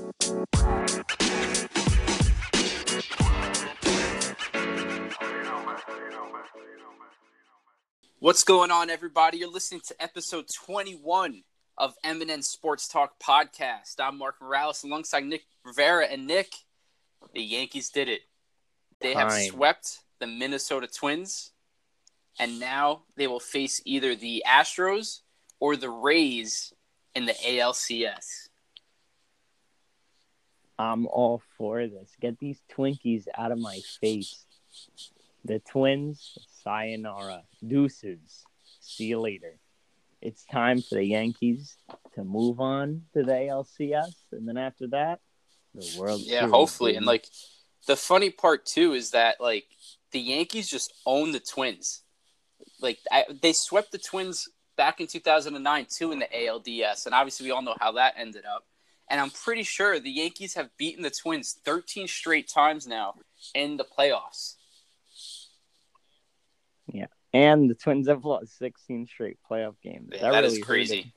What's going on, everybody? You're listening to episode 21 of MNN Sports Talk Podcast. I'm Mark Morales alongside Nick Rivera. And Nick, the Yankees did it. They have swept the Minnesota Twins, and now they will face either the Astros or the Rays in the ALCS. I'm all for this. Get these Twinkies out of my face. The Twins, sayonara. Deuces. See you later. It's time for the Yankees to move on to the ALCS, and then after that, the World Series. Yeah, hopefully. And, the funny part, too, is that, the Yankees just own the Twins. They swept the Twins back in 2009, too, in the ALDS, and obviously we all know how that ended up. And I'm pretty sure the Yankees have beaten the Twins 13 straight times now in the playoffs. Yeah, and the Twins have lost 16 straight playoff games. Yeah, that really is crazy.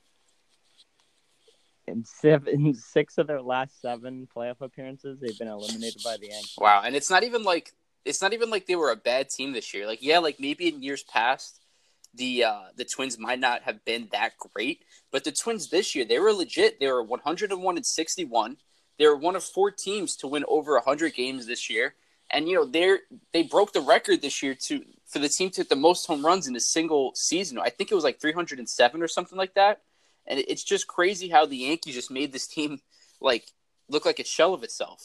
In 6 of their last 7 playoff appearances, they've been eliminated by the Yankees. Wow, and it's not even like they were a bad team this year. Maybe in years past, the Twins might not have been that great, but the Twins this year, they were legit. They were 101-61. They were one of 4 teams to win over 100 games this year. And, they broke the record this year for the team to hit the most home runs in a single season. I think it was 307 or something like that. And it's just crazy how the Yankees just made this team, look like a shell of itself.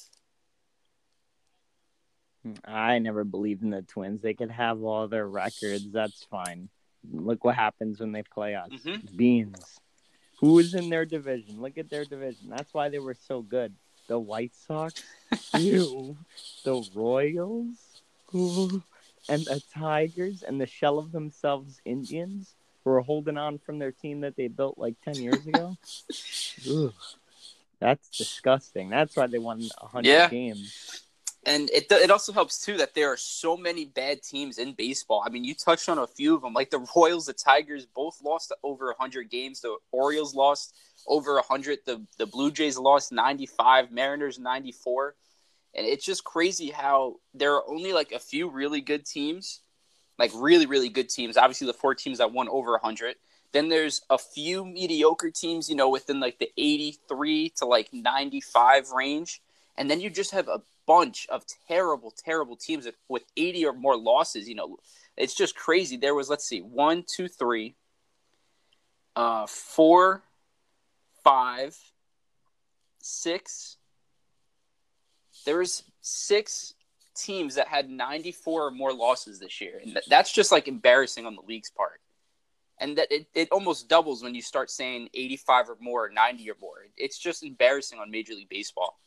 I never believed in the Twins. They could have all their records. That's fine. Look what happens when they play us. Mm-hmm. Beans. Who is in their division? Look at their division. That's why they were so good. The White Sox, the Royals, and the Tigers, and the shell of themselves Indians who are holding on from their team that they built 10 years ago. Ugh. That's disgusting. That's why they won 100 games. And it also helps, too, that there are so many bad teams in baseball. I mean, you touched on a few of them. The Royals, the Tigers both lost over 100 games. The Orioles lost over 100. The Blue Jays lost 95. Mariners 94. And it's just crazy how there are only, a few really good teams. Really, really good teams. Obviously, the 4 teams that won over 100. Then there's a few mediocre teams, within, the 83 to, 95 range. And then you just have a bunch of terrible, terrible teams with 80 or more losses. It's just crazy. There was, 1, 2, 3, 4, 5, 6. There was 6 teams that had 94 or more losses this year. And that's just embarrassing on the league's part. And that it almost doubles when you start saying 85 or more, 90 or more. It's just embarrassing on Major League Baseball.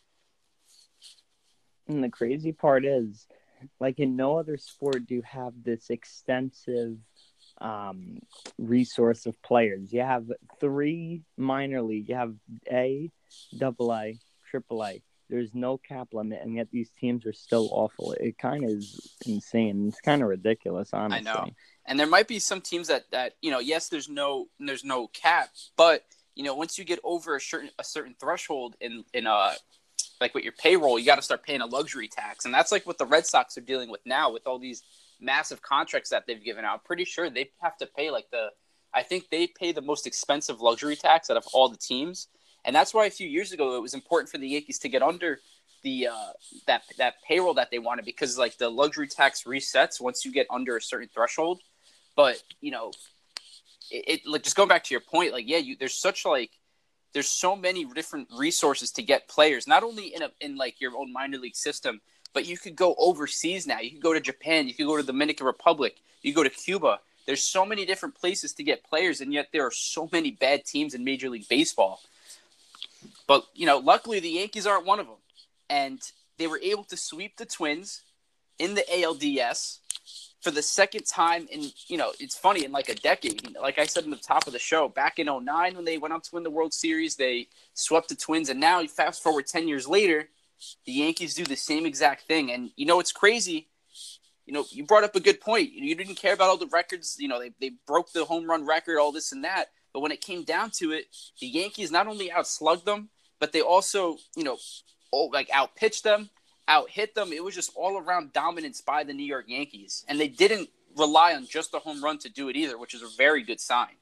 And the crazy part is, in no other sport do you have this extensive resource of players. You have 3 minor league. You have A, AA, AAA. There's no cap limit, and yet these teams are still awful. It kind of is insane. It's kind of ridiculous, honestly. I know. And there might be some teams that yes, there's no cap, but once you get over a certain threshold in with your payroll, you got to start paying a luxury tax. And that's what the Red Sox are dealing with now with all these massive contracts that they've given out. I'm pretty sure they have to pay I think they pay the most expensive luxury tax out of all the teams. And that's why a few years ago, it was important for the Yankees to get under the that payroll that they wanted, because the luxury tax resets once you get under a certain threshold. But, it just going back to your point, there's such there's so many different resources to get players, not only in your own minor league system, but you could go overseas now. You could go to Japan. You could go to the Dominican Republic. You go to Cuba. There's so many different places to get players, and yet there are so many bad teams in Major League Baseball. But, luckily the Yankees aren't one of them. And they were able to sweep the Twins in the ALDS for the second time in, it's funny, in a decade. Like I said in the top of the show, back in 2009 when they went out to win the World Series, they swept the Twins. And now, you fast forward 10 years later, the Yankees do the same exact thing. And, it's crazy. You brought up a good point. You didn't care about all the records. They broke the home run record, all this and that. But when it came down to it, the Yankees not only outslugged them, but they also, outpitched them, out-hit them. It was just all-around dominance by the New York Yankees. And they didn't rely on just a home run to do it either, which is a very good sign.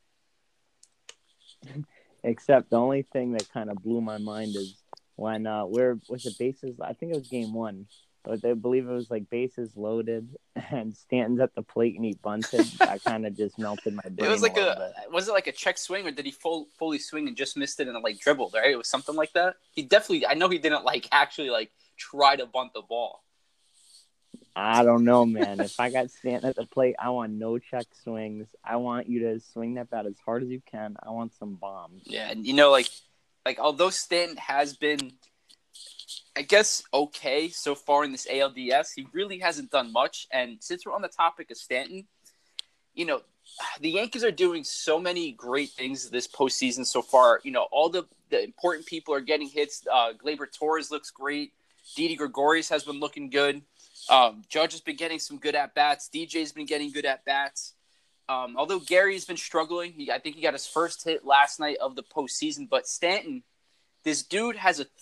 Except the only thing that kind of blew my mind is when was it bases? I think it was game 1, but I believe it was like bases loaded and Stanton's at the plate and he bunted. That kind of just melted my brain. It was like was it like a check swing, or did he fully swing and just missed it and like dribbled? Right, it was something like that. I know he didn't actually try to bunt the ball. I don't know, man. If I got Stanton at the plate, I want no check swings. I want you to swing that bat as hard as you can. I want some bombs. Yeah, and although Stanton has been, I guess, okay so far in this ALDS, he really hasn't done much. And since we're on the topic of Stanton, the Yankees are doing so many great things this postseason so far. All the important people are getting hits. Gleyber Torres looks great. Didi Gregorius has been looking good. Judge has been getting some good at-bats. DJ's been getting good at-bats. Although Gary's been struggling. I think he got his first hit last night of the postseason. But Stanton, this dude has a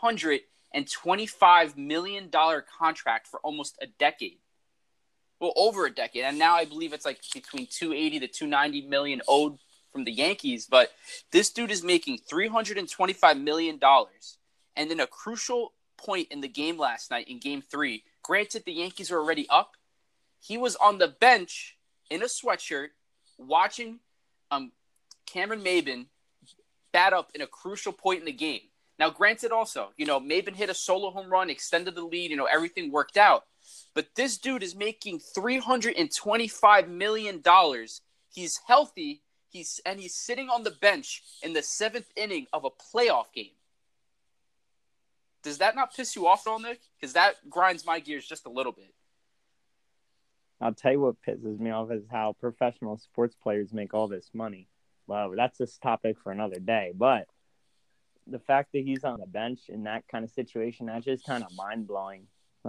$325 million contract for almost a decade. Well, over a decade. And now I believe it's between $280 to $290 million owed from the Yankees. But this dude is making $325 million. And in a crucial point in the game last night, in Game 3, granted, the Yankees are already up. He was on the bench in a sweatshirt watching Cameron Maybin bat up in a crucial point in the game. Now, granted also, Maybin hit a solo home run, extended the lead, everything worked out. But this dude is making $325 million. He's healthy. He's sitting on the bench in the 7th inning of a playoff game. Does that not piss you off at all, Nick? Because that grinds my gears just a little bit. I'll tell you what pisses me off is how professional sports players make all this money. Well, that's a topic for another day. But the fact that he's on the bench in that kind of situation, that's just kind of mind-blowing.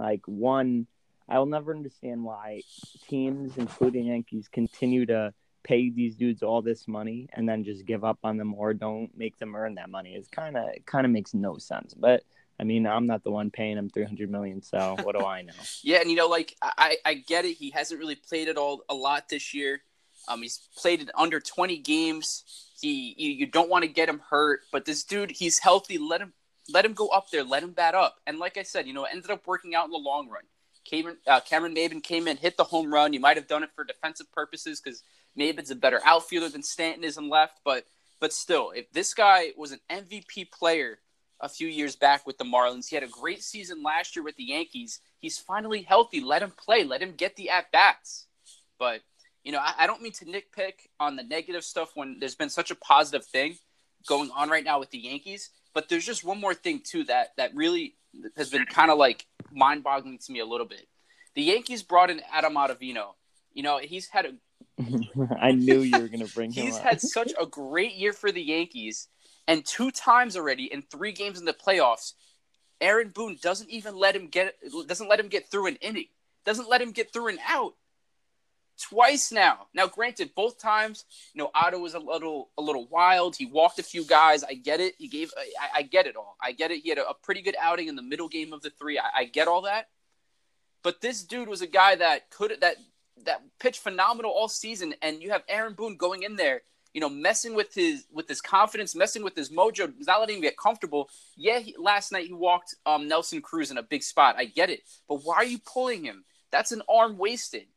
I will never understand why teams, including Yankees, continue to pay these dudes all this money and then just give up on them or don't make them earn that money. It kind of makes no sense. But I mean, I'm not the one paying him $300 million, so what do I know? Yeah, and I get it. He hasn't really played it a lot this year. He's played it under 20 games. You don't want to get him hurt, but this dude, he's healthy. Let him go up there. Let him bat up. And like I said, it ended up working out in the long run. Cameron Maybin came in, hit the home run. You might have done it for defensive purposes because Maybin's a better outfielder than Stanton is in left. But still, if this guy was an MVP player a few years back with the Marlins, he had a great season last year with the Yankees. He's finally healthy. Let him play. Let him get the at-bats. But, I don't mean to nitpick on the negative stuff when there's been such a positive thing going on right now with the Yankees. But there's just one more thing, too, that really has been kind of mind-boggling to me a little bit. The Yankees brought in Adam Ottavino. He's had I knew you were going to bring him up. He's had such a great year for the Yankees, and 2 times already in 3 games in the playoffs, Aaron Boone doesn't let him get through an inning. Doesn't let him get through an out. Twice now. Now, granted, both times, Otto was a little wild. He walked a few guys. I get it. I get it all. I get it. He had a pretty good outing in the middle game of the 3. I get all that. But this dude was a guy that pitched phenomenal all season, and you have Aaron Boone going in there, messing with his confidence, messing with his mojo, not letting him get comfortable. Yeah, last night he walked Nelson Cruz in a big spot. I get it. But why are you pulling him? That's an arm wasted.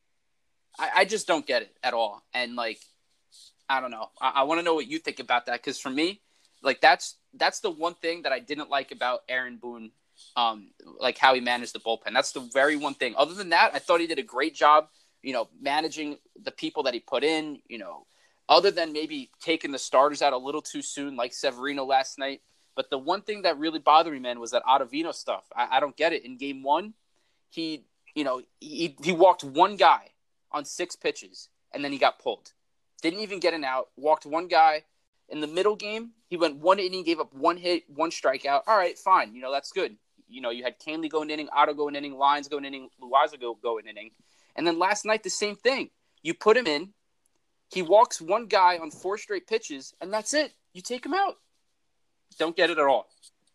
I just don't get it at all. And, I don't know. I want to know what you think about that, because for me, that's the one thing that I didn't like about Aaron Boone, how he managed the bullpen. That's the very one thing. Other than that, I thought he did a great job, managing the people that he put in, other than maybe taking the starters out a little too soon, like Severino last night. But the one thing that really bothered me, man, was that Ottavino stuff. I don't get it. In game 1, he walked one guy on 6 pitches, and then he got pulled. Didn't even get an out. Walked one guy. In the middle game, he went 1 inning, gave up 1 hit, 1 strikeout. All right, fine. That's good. You had Canley go an inning, Otto go an inning, Lyons go an inning, Loaiza go an inning. And then last night, the same thing. You put him in. He walks one guy on 4 straight pitches, and that's it. You take him out. don't get it at all.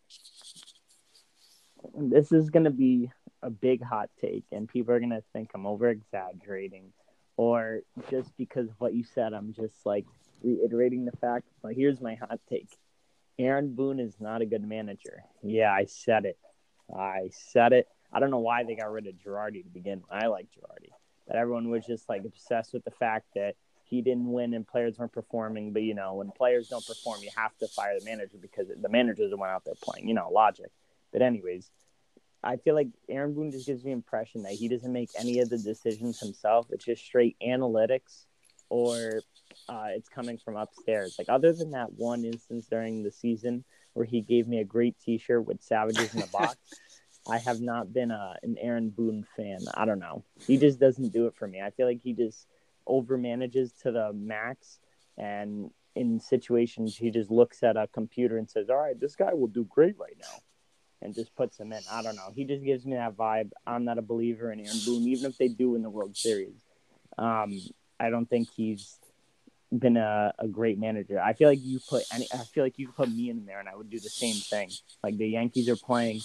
This is going to be a big hot take, and people are going to think I'm over-exaggerating, or just because of what you said, I'm just, like, reiterating the fact. But here's my hot take. Aaron Boone is not a good manager. Yeah, I said it. I don't know why they got rid of Girardi to begin with. I like Girardi. But everyone was just, like, obsessed with the fact that he didn't win and players weren't performing. But, when players don't perform, you have to fire the manager because the manager's the one out there playing. Logic. But anyways, I feel like Aaron Boone just gives me the impression that he doesn't make any of the decisions himself. It's just straight analytics or it's coming from upstairs. Like, other than that one instance during the season where he gave me a great T-shirt with Savages in the box, I have not been an Aaron Boone fan. I don't know. He just doesn't do it for me. I feel like he just overmanages to the max, and in situations he just looks at a computer and says, all right, this guy will do great right now, and just puts him in. I don't know. He just gives me that vibe. I'm not a believer in Aaron Boone, even if they do win the World Series. I don't think he's been a great manager. I feel like you could put me in there and I would do the same thing. Like, the Yankees are playing.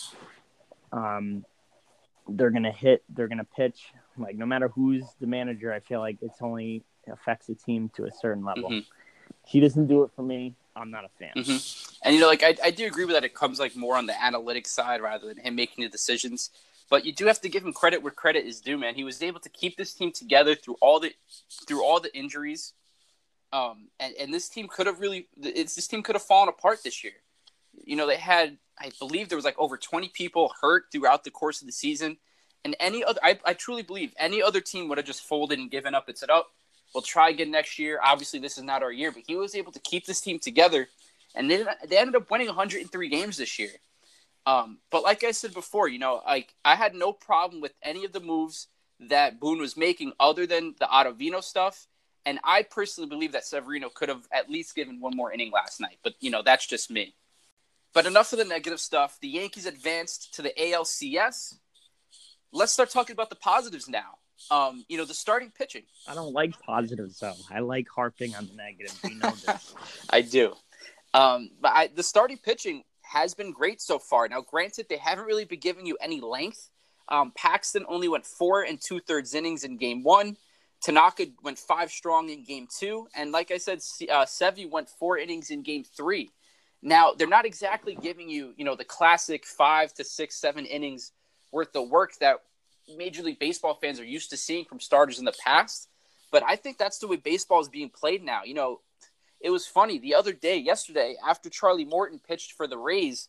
They're going to hit, they're going to pitch. Like, no matter who's the manager, I feel like it's only affects the team to a certain level. Mm-hmm. He doesn't do it for me. I'm not a fan. Mm-hmm. And, I do agree with that. It comes, like, more on the analytics side rather than him making the decisions. But you do have to give him credit where credit is due, man. He was able to keep this team together through all the injuries. And this team could have fallen apart this year. They had, I believe there was like over 20 people hurt throughout the course of the season. And I truly believe any other team would have just folded and given up and said, oh, we'll try again next year. Obviously, this is not our year. But he was able to keep this team together. And they ended up winning 103 games this year. But like I said before, I had no problem with any of the moves that Boone was making other than the Ottavino stuff. And I personally believe that Severino could have at least given one more inning last night. But, that's just me. But enough of the negative stuff. The Yankees advanced to the ALCS. Let's start talking about the positives now. The starting pitching. I don't like positives, though. I like harping on the negative. You know this. I do. But the starting pitching has been great so far. Now, granted, they haven't really been giving you any length. Paxton only went 4 2/3 innings in Game 1. Tanaka went 5 strong in Game 2. And like I said, Sevy went 4 innings in Game 3. Now, they're not exactly giving you, the classic 5 to 6, 7 innings worth of work that Major League Baseball fans are used to seeing from starters in the past. But I think that's the way baseball is being played now. It was funny. Yesterday, after Charlie Morton pitched for the Rays,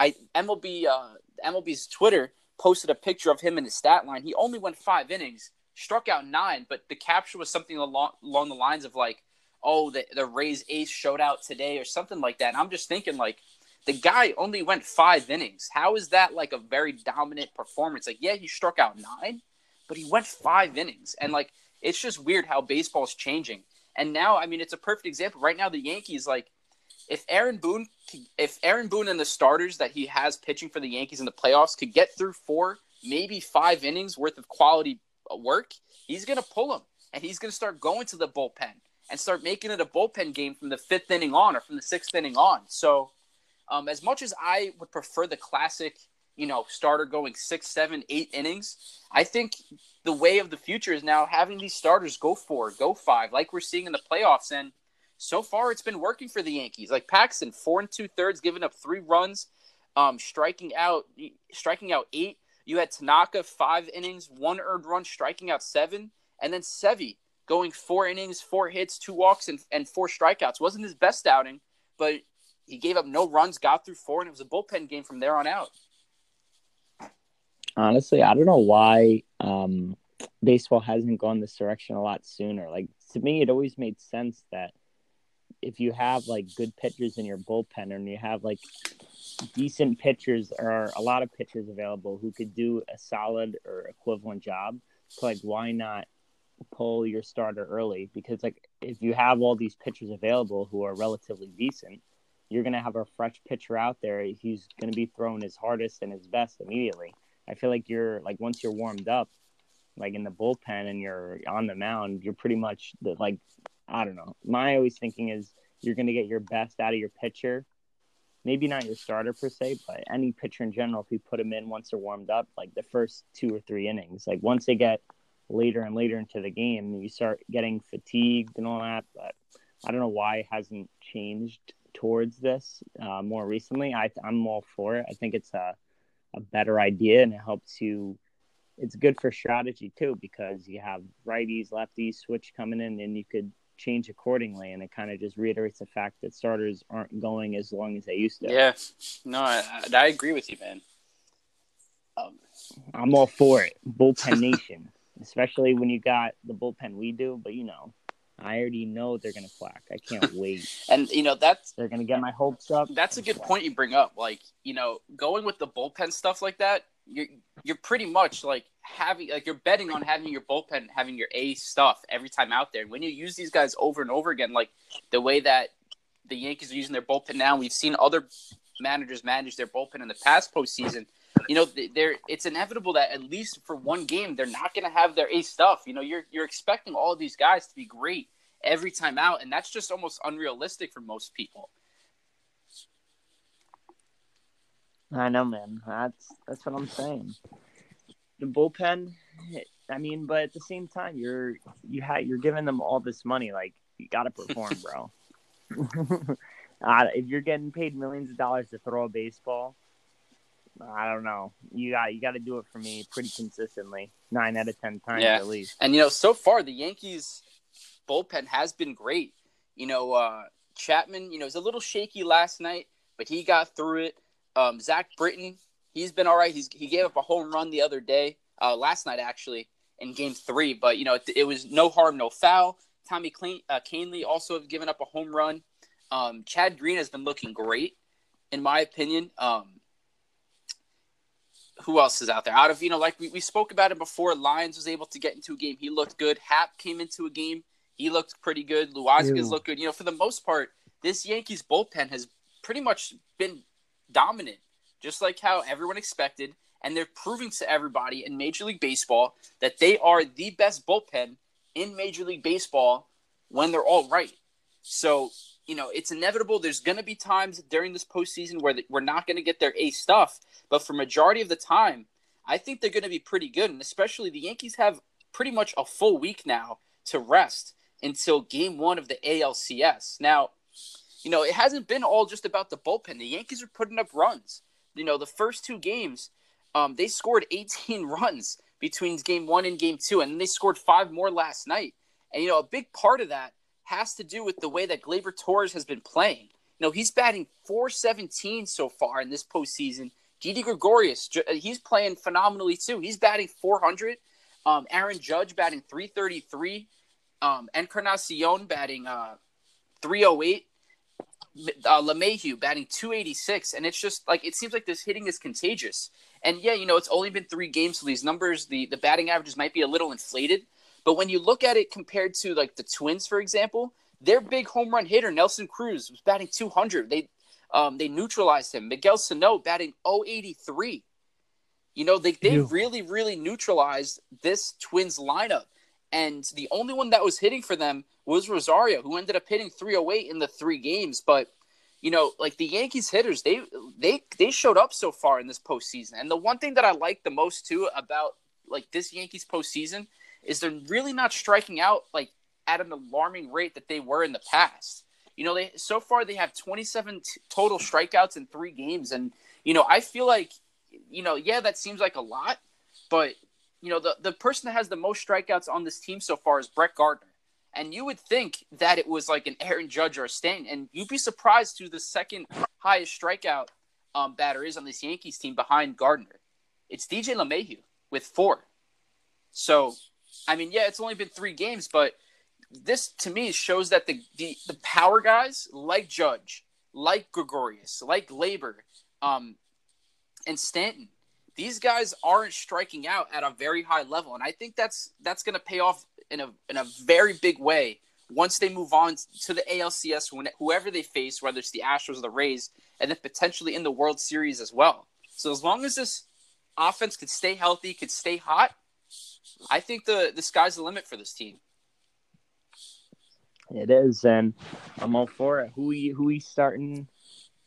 MLB's Twitter posted a picture of him in his stat line. He only went 5 innings, struck out 9, but the caption was something along the lines of like, oh, the Rays ace showed out today or something like that. And I'm just thinking, like, the guy only went 5 innings. How is that, like, a very dominant performance? Like, yeah, he struck out 9, but he went 5 innings. And, like, it's just weird how baseball is changing. And now, I mean, it's a perfect example. Right now, the Yankees, like, if Aaron Boone and the starters that he has pitching for the Yankees in the playoffs could get through 4, maybe 5 innings worth of quality work, he's going to pull them. And he's going to start going to the bullpen and start making it a bullpen game from the 5th inning on or from the 6th inning on. So as much as I would prefer the classic, starter going 6, 7, 8 innings, I think the way of the future is now having these starters go 4, go 5, like we're seeing in the playoffs. And so far it's been working for the Yankees. Like Paxton, 4 2/3, giving up 3 runs, striking out 8. You had Tanaka, 5 innings, 1 earned run, striking out 7. And then Sevy going 4 innings, 4 hits, 2 walks, and 4 strikeouts. Wasn't his best outing, but he gave up no runs, got through 4, and it was a bullpen game from there on out. Honestly, I don't know why baseball hasn't gone this direction a lot sooner. Like, to me, it always made sense that if you have, like, good pitchers in your bullpen and you have, like, decent pitchers or a lot of pitchers available who could do a solid or equivalent job, so, like, why not pull your starter early? Because, like, if you have all these pitchers available who are relatively decent, you're going to have a fresh pitcher out there. He's going to be throwing his hardest and his best immediately. I feel like once you're warmed up, like in the bullpen and you're on the mound, you're pretty much I don't know. My always thinking is you're going to get your best out of your pitcher maybe not your starter per se, but any pitcher in general, if you put them in once they're warmed up, like the first 2 or 3 innings, like once they get later and later into the game, you start getting fatigued and all that. But I don't know why it hasn't changed towards this more recently. I'm all for it. I think it's a better idea, and it helps you. It's good for strategy too, because you have righties, lefties, switch coming in, and you could change accordingly. And it kind of just reiterates the fact that starters aren't going as long as they used to. Yeah, no, I agree with you, man. I'm all for it. Bullpen nation, especially when you got the bullpen we do. But I already know they're gonna quack. I can't wait. And they're gonna get my hopes up. That's a good point you bring up. Like, going with the bullpen stuff like that, you're pretty much like you're betting on having your bullpen, having your A stuff every time out there. When you use these guys over and over again, like the way that the Yankees are using their bullpen now, we've seen other managers manage their bullpen in the past postseason. It's inevitable that at least for one game they're not going to have their A stuff. You're expecting all of these guys to be great every time out, and that's just almost unrealistic for most people. I know, man. That's what I'm saying. The bullpen, I mean, but at the same time, you're giving them all this money. Like, you got to perform, bro. If you're getting paid millions of dollars to throw a baseball, I don't know. You got to do it for me pretty consistently, 9 out of 10 times at least. And so far the Yankees bullpen has been great. Chapman, is a little shaky last night, but he got through it. Zach Britton, he's been all right. He gave up a home run the other day, last night actually, in Game 3. But it was no harm, no foul. Tommy Kahnle also have given up a home run. Chad Green has been looking great, in my opinion. Who else is out there? Out of, like we spoke about it before, Lyons was able to get into a game. He looked good. Happ came into a game. He looked pretty good. Loaisiga's looked good. For the most part, this Yankees bullpen has pretty much been dominant, just like how everyone expected. And they're proving to everybody in Major League Baseball that they are the best bullpen in Major League Baseball when they're all right. So, it's inevitable. There's going to be times during this postseason where we're not going to get their A stuff. But for majority of the time, I think they're going to be pretty good. And especially the Yankees have pretty much a full week now to rest until Game 1 of the ALCS. Now, it hasn't been all just about the bullpen. The Yankees are putting up runs. The first 2 games, they scored 18 runs between Game 1 and Game 2. And then they scored 5 more last night. And, a big part of that has to do with the way that Gleyber Torres has been playing. He's batting .417 so far in this postseason. Didi Gregorius, he's playing phenomenally too. He's batting .400. Aaron Judge batting .333. Encarnacion batting .308. LeMahieu batting .286. And it's just like, it seems like this hitting is contagious. And it's only been 3 games, so these numbers, the batting averages might be a little inflated. But when you look at it compared to like the Twins, for example, their big home run hitter, Nelson Cruz, was batting .200. They neutralized him. Miguel Sano batting .083. They really, really neutralized this Twins lineup. And the only one that was hitting for them was Rosario, who ended up hitting .308 in the 3 games. But, like the Yankees hitters, they showed up so far in this postseason. And the one thing that I like the most, too, about like this Yankees postseason is they're really not striking out like at an alarming rate that they were in the past. So far they have 27 total strikeouts in 3 games. And, I feel like, that seems like a lot, but, the person that has the most strikeouts on this team so far is Brett Gardner. And you would think that it was like an Aaron Judge or a Stanton, and you'd be surprised who the second highest strikeout batter is on this Yankees team behind Gardner. It's DJ LeMahieu with 4. So, I mean, it's only been 3 games, but this to me shows that the power guys like Judge, like Gregorius, like Gleyber, and Stanton, these guys aren't striking out at a very high level, and I think that's going to pay off in a very big way once they move on to the ALCS, whoever they face, whether it's the Astros or the Rays, and then potentially in the World Series as well. So as long as this offense could stay healthy, could stay hot, I think the sky's the limit for this team. It is, and I'm all for it. Who we starting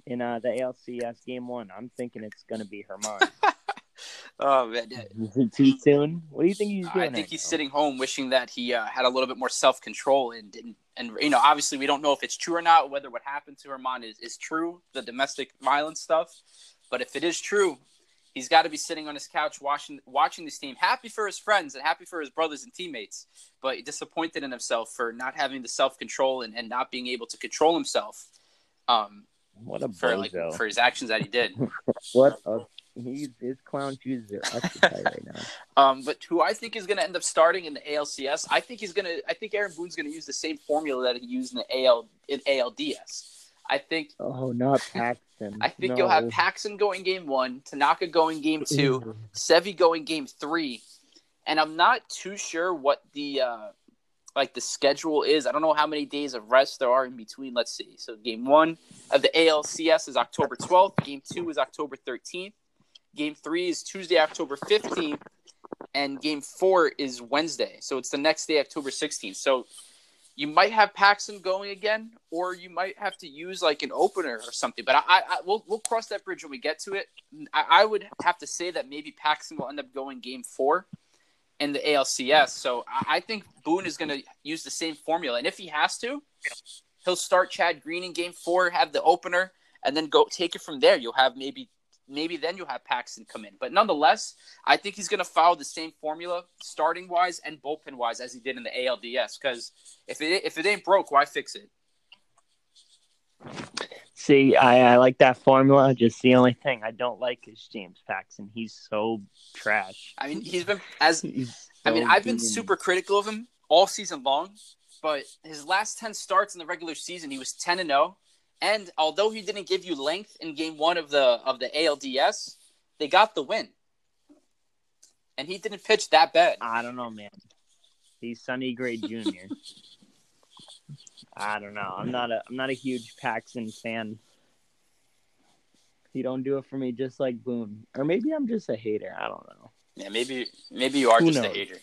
in the ALCS Game 1. I'm thinking it's going to be Herman. Oh, man. Is it too soon? What do you think he's doing? I think he's sitting home wishing that he had a little bit more self-control and didn't. And, obviously we don't know if it's true or not, whether what happened to Herman is true, the domestic violence stuff. But if it is true, he's got to be sitting on his couch watching this team, happy for his friends and happy for his brothers and teammates, but disappointed in himself for not having the self-control and not being able to control himself. What a bozo. For his actions that he did. His clown shoes are occupied right now. But who I think is going to end up starting in the ALCS, I think Aaron Boone's going to use the same formula that he used in the ALDS. I think. Oh, not Paxton. I think you'll have Paxton going game 1, Tanaka going game 2, Sevi going game 3, and I'm not too sure what the schedule is. I don't know how many days of rest there are in between. Let's see. So game 1 of the ALCS is October 12th. Game 2 is October 13th. Game 3 is Tuesday, October 15th, and game 4 is Wednesday. So it's the next day, October 16th. So you might have Paxton going again, or you might have to use like an opener or something. But we'll cross that bridge when we get to it. I would have to say that maybe Paxton will end up going game 4 in the ALCS. So I think Boone is going to use the same formula. And if he has to, he'll start Chad Green in game 4, have the opener, and then go take it from there. You'll have maybe then you'll have Paxton come in. But nonetheless, I think he's going to follow the same formula, starting-wise and bullpen-wise, as he did in the ALDS. Because if it ain't broke, why fix it? See, I like that formula. Just the only thing I don't like is James Paxton. He's so trash. I mean, I've been super critical of him all season long. But his last 10 starts in the regular season, he was 10-0. And although he didn't give you length in game 1 of the ALDS, they got the win. And he didn't pitch that bad. I don't know, man. He's Sonny Gray Jr. I don't know. I'm not a huge Paxton fan. He don't do it for me, just like Boone. Or maybe I'm just a hater. I don't know. Yeah, maybe you are just a hater.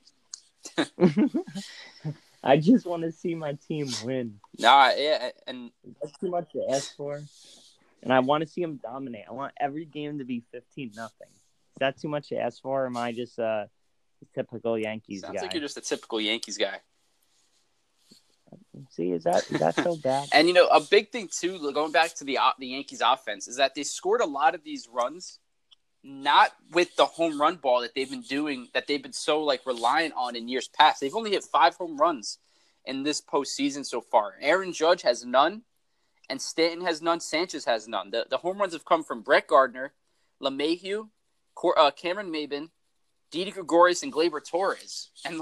I just want to see my team win. Yeah, and that's too much to ask for. And I want to see them dominate. I want every game to be 15-0. Is that too much to ask for? Or am I just a typical Yankees guy? Sounds like you're just a typical Yankees guy. See, is that so bad? And a big thing too, going back to the Yankees offense, is that they scored a lot of these runs, not with the home run ball that they've been doing, that they've been so reliant on in years past. They've only hit 5 home runs in this postseason so far. Aaron Judge has none, and Stanton has none. Sanchez has none. The home runs have come from Brett Gardner, LeMahieu, Cameron Maybin, Didi Gregorius, and Gleyber Torres. And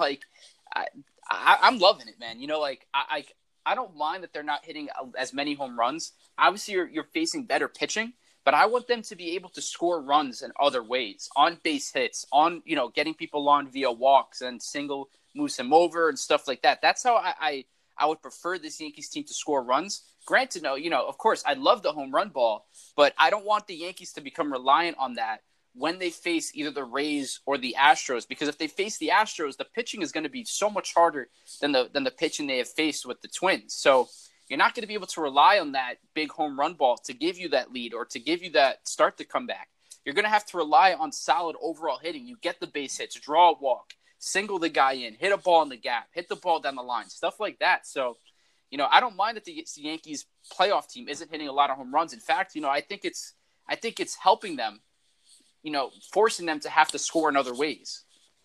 I'm loving it, man. I don't mind that they're not hitting as many home runs. Obviously, you're facing better pitching. But I want them to be able to score runs in other ways, on base hits, on getting people on via walks and single moves him over and stuff like that. That's how I would prefer this Yankees team to score runs. Granted, of course, I love the home run ball, but I don't want the Yankees to become reliant on that when they face either the Rays or the Astros. Because if they face the Astros, the pitching is going to be so much harder than the pitching they have faced with the Twins. So you're not going to be able to rely on that big home run ball to give you that lead or to give you that start to come back. You're going to have to rely on solid overall hitting. You get the base hits, draw a walk, single the guy in, hit a ball in the gap, hit the ball down the line, stuff like that. So, I don't mind that the Yankees playoff team isn't hitting a lot of home runs. In fact, I think it's helping them, forcing them to have to score in other ways.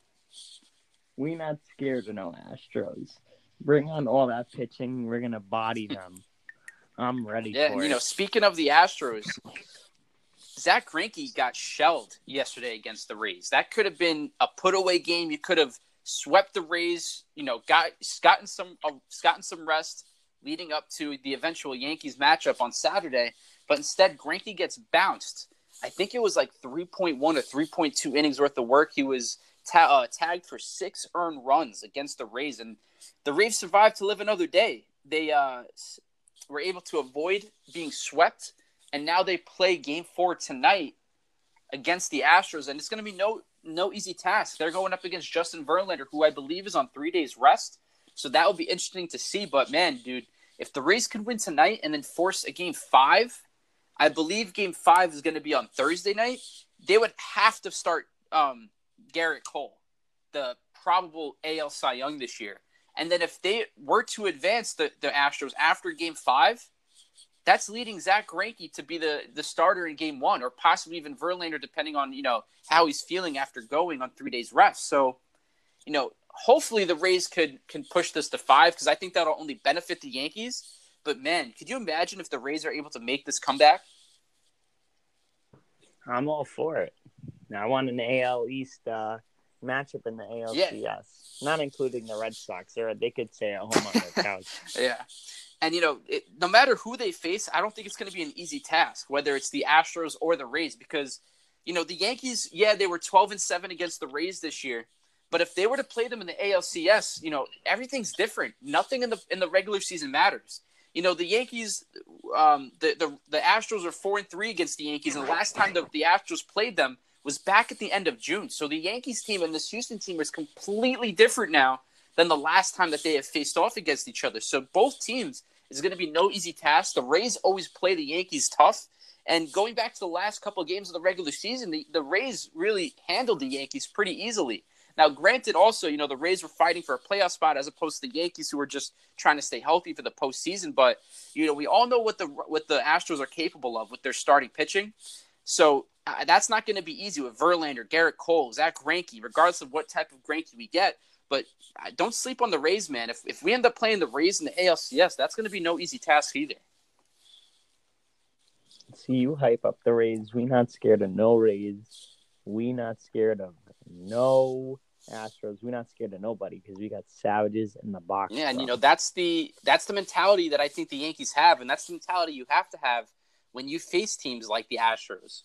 We're not scared of no Astros. Bring on all that pitching. We're going to body them. I'm ready for it. Yeah, speaking of the Astros, Zach Greinke got shelled yesterday against the Rays. That could have been a put-away game. You could have swept the Rays, gotten some rest leading up to the eventual Yankees matchup on Saturday. But instead, Greinke gets bounced. I think it was 3.1 or 3.2 innings worth of work. He was tagged for 6 earned runs against the Rays, and the Rays survived to live another day. They were able to avoid being swept, and now they play Game 4 tonight against the Astros, and it's going to be no easy task. They're going up against Justin Verlander, who I believe is on 3 days rest, so that will be interesting to see. But man, dude, if the Rays could win tonight and then force a Game 5 I believe Game 5 is going to be on Thursday night. They would have to start Garrett Cole, the probable AL Cy Young this year. And then if they were to advance the Astros after Game 5, that's leading Zach Greinke to be the starter in Game 1, or possibly even Verlander, depending on, how he's feeling after going on 3 days rest. So, hopefully the Rays can push this to 5, because I think that'll only benefit the Yankees. But, man, could you imagine if the Rays are able to make this comeback? I'm all for it. Now, I want an AL East matchup in the ALCS, not including the Red Sox. They could stay at home on their couch. Yeah. And, no matter who they face, I don't think it's going to be an easy task, whether it's the Astros or the Rays, because, the Yankees, they were 12-7 against the Rays this year. But if they were to play them in the ALCS, everything's different. Nothing in the regular season matters. The Yankees, the Astros are 4-3 against the Yankees, and the last time the Astros played them was back at the end of June. So the Yankees team and this Houston team is completely different now than the last time that they have faced off against each other. So both teams is going to be no easy task. The Rays always play the Yankees tough. And going back to the last couple of games of the regular season, the Rays really handled the Yankees pretty easily. Now, granted, also, the Rays were fighting for a playoff spot as opposed to the Yankees, who were just trying to stay healthy for the postseason. But, we all know what the Astros are capable of with their starting pitching. So that's not going to be easy with Verlander, Garrett Cole, Zach Greinke, regardless of what type of Greinke we get. But don't sleep on the Rays, man. If we end up playing the Rays in the ALCS, that's going to be no easy task either. See, you hype up the Rays. We not scared of no Rays. We not scared of no Astros. We not scared of nobody because we got savages in the box. Yeah, and that's the mentality that I think the Yankees have, and that's the mentality you have to have when you face teams like the Astros.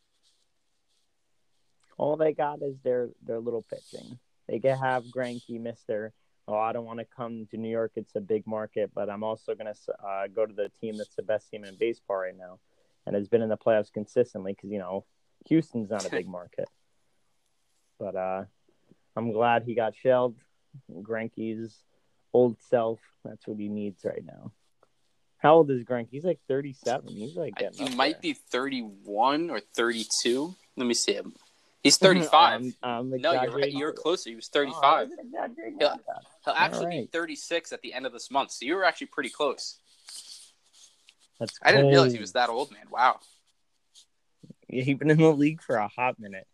All they got is their little pitching. They can have Greinke, Mr. I don't want to come to New York. It's a big market, but I'm also going to go to the team that's the best team in baseball right now and has been in the playoffs consistently because, Houston's not a big market. But I'm glad he got shelled. Greinke's old self, that's what he needs right now. How old is Greinke? He's like 37. He's like getting He might be 31 or 32. Let me see him. He's 35. No, you're right. You're closer. He was 35. He'll actually be 36 at the end of this month. So you were actually pretty close. I didn't realize he was that old, man. Wow. Yeah, he's been in the league for a hot minute.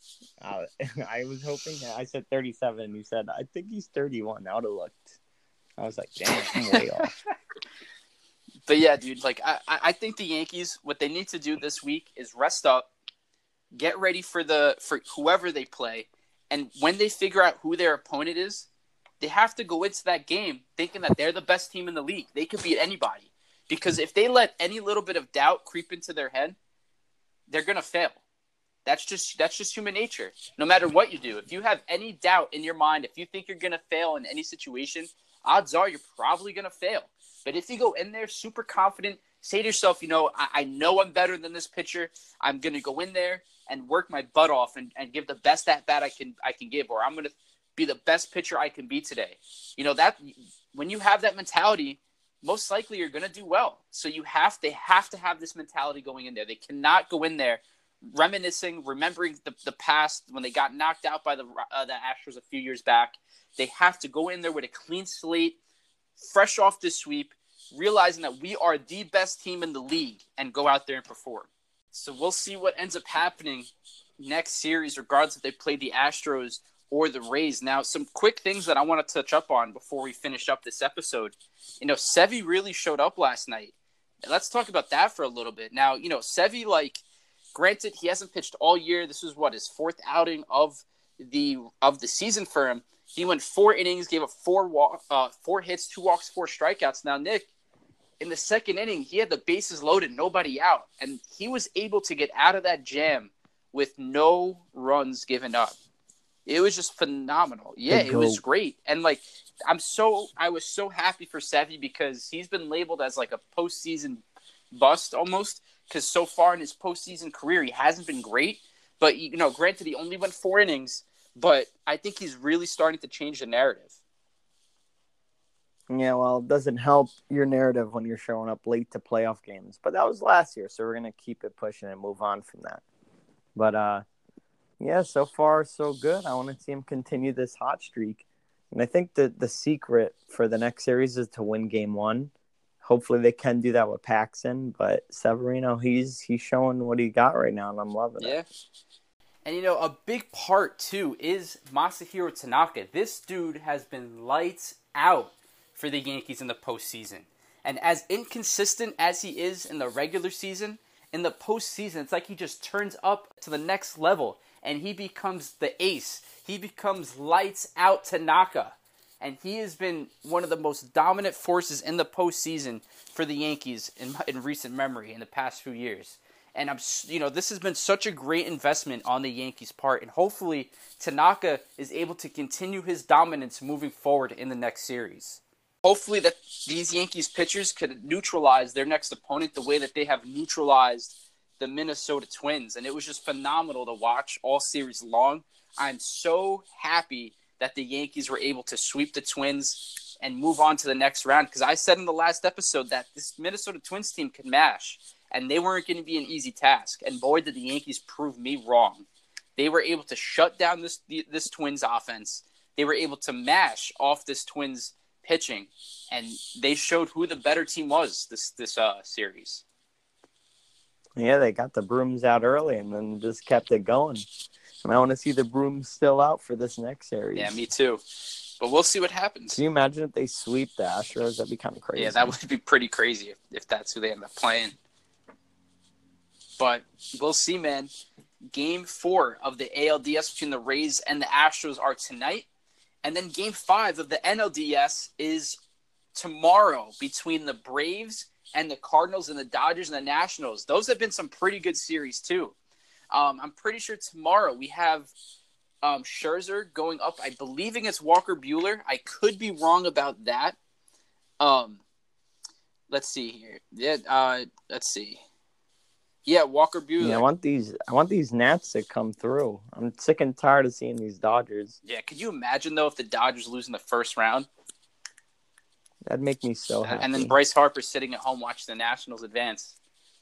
I was hoping I said 37, and you said, I think he's 31. I would have looked. I was like, damn, I'm way off. But yeah, dude, I think the Yankees, what they need to do this week is rest up, get ready for whoever they play, and when they figure out who their opponent is, they have to go into that game thinking that they're the best team in the league. They could beat anybody. Because if they let any little bit of doubt creep into their head, they're going to fail. That's just human nature. No matter what you do, if you have any doubt in your mind, if you think you're going to fail in any situation, odds are you're probably going to fail. But if you go in there super confident, say to yourself, I know I'm better than this pitcher. I'm going to go in there and work my butt off and give the best at-bat I can give, or I'm going to be the best pitcher I can be today. That when you have that mentality, most likely you're going to do well. So they have to have this mentality going in there. They cannot go in there remembering the past when they got knocked out by the Astros a few years back. They have to go in there with a clean slate, fresh off the sweep, realizing that we are the best team in the league, and go out there and perform. So we'll see what ends up happening next series, regardless if they play the Astros or the Rays. Now, some quick things that I want to touch up on before we finish up this episode. Sevy really showed up last night. Let's talk about that for a little bit. Now, Sevy, granted, he hasn't pitched all year. This was his fourth outing of the season for him. He went 4 innings, gave up 4 hits, 2 walks, 4 strikeouts. Now, Nick, in the second inning, he had the bases loaded, nobody out, and he was able to get out of that jam with no runs given up. It was just phenomenal. Yeah, it was great. And I was so happy for Sevy because he's been labeled as a postseason bust almost, because so far in his postseason career, he hasn't been great. But, granted, he only went 4 innings, but I think he's really starting to change the narrative. Yeah, well, it doesn't help your narrative when you're showing up late to playoff games. But that was last year, so we're going to keep it pushing and move on from that. But, yeah, so far, so good. I want to see him continue this hot streak. And I think that the secret for the next series is to win game one. Hopefully they can do that with Paxson. But Severino, he's showing what he got right now, and I'm loving it. Yeah. And, a big part, too, is Masahiro Tanaka. This dude has been lights out for the Yankees in the postseason. And as inconsistent as he is in the regular season, in the postseason, it's like he just turns up to the next level and he becomes the ace. He becomes lights out Tanaka. And he has been one of the most dominant forces in the postseason for the Yankees in recent memory in the past few years. And this has been such a great investment on the Yankees' part. And hopefully Tanaka is able to continue his dominance moving forward in the next series. Hopefully that these Yankees pitchers could neutralize their next opponent the way that they have neutralized the Minnesota Twins. And it was just phenomenal to watch all series long. I'm so happy that the Yankees were able to sweep the Twins and move on to the next round. Because I said in the last episode that this Minnesota Twins team could mash. And they weren't going to be an easy task. And boy, did the Yankees prove me wrong. They were able to shut down this Twins offense. They were able to mash off this Twins pitching. And they showed who the better team was this series. Yeah, they got the brooms out early and then just kept it going. And I want to see the brooms still out for this next series. Yeah, me too. But we'll see what happens. Can you imagine if they sweep the Astros? That'd be kind of crazy. Yeah, that would be pretty crazy if that's who they end up playing. But we'll see, man. Game 4 of the ALDS between the Rays and the Astros are tonight. And then Game 5 of the NLDS is tomorrow between the Braves and the Cardinals and the Dodgers and the Nationals. Those have been some pretty good series, too. I'm pretty sure tomorrow we have Scherzer going up, I believe, against Walker Buehler. I could be wrong about that. Let's see here. Yeah, let's see. Yeah, Walker Buehler. Yeah, I want these Nats to come through. I'm sick and tired of seeing these Dodgers. Yeah, could you imagine though if the Dodgers lose in the first round? That'd make me so happy. And then Bryce Harper sitting at home watching the Nationals advance.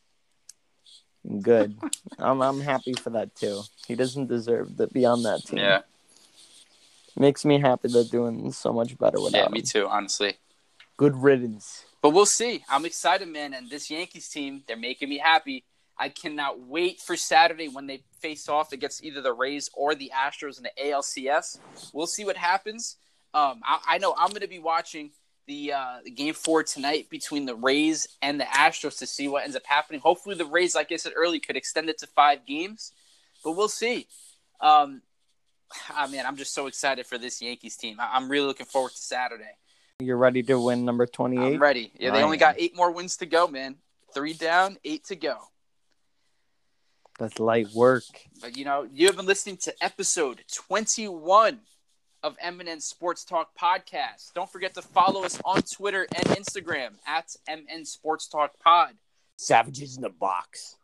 Good. I'm happy for that too. He doesn't deserve to be on that team. Yeah. Makes me happy they're doing so much better without him. Me too, honestly. Good riddance. But we'll see. I'm excited, man. And this Yankees team, they're making me happy. I cannot wait for Saturday when they face off against either the Rays or the Astros in the ALCS. We'll see what happens. I know I'm going to be watching the Game 4 tonight between the Rays and the Astros to see what ends up happening. Hopefully the Rays, like I said earlier, could extend it to 5 games. But we'll see. Man, I'm just so excited for this Yankees team. I'm really looking forward to Saturday. You're ready to win number 28? I'm ready. Yeah, they only got 8 more wins to go, man. 3 down, 8 to go. That's light work. But, you have been listening to episode 21 of MN Sports Talk Podcast. Don't forget to follow us on Twitter and Instagram at MN Sports Talk Pod. Savages in the box.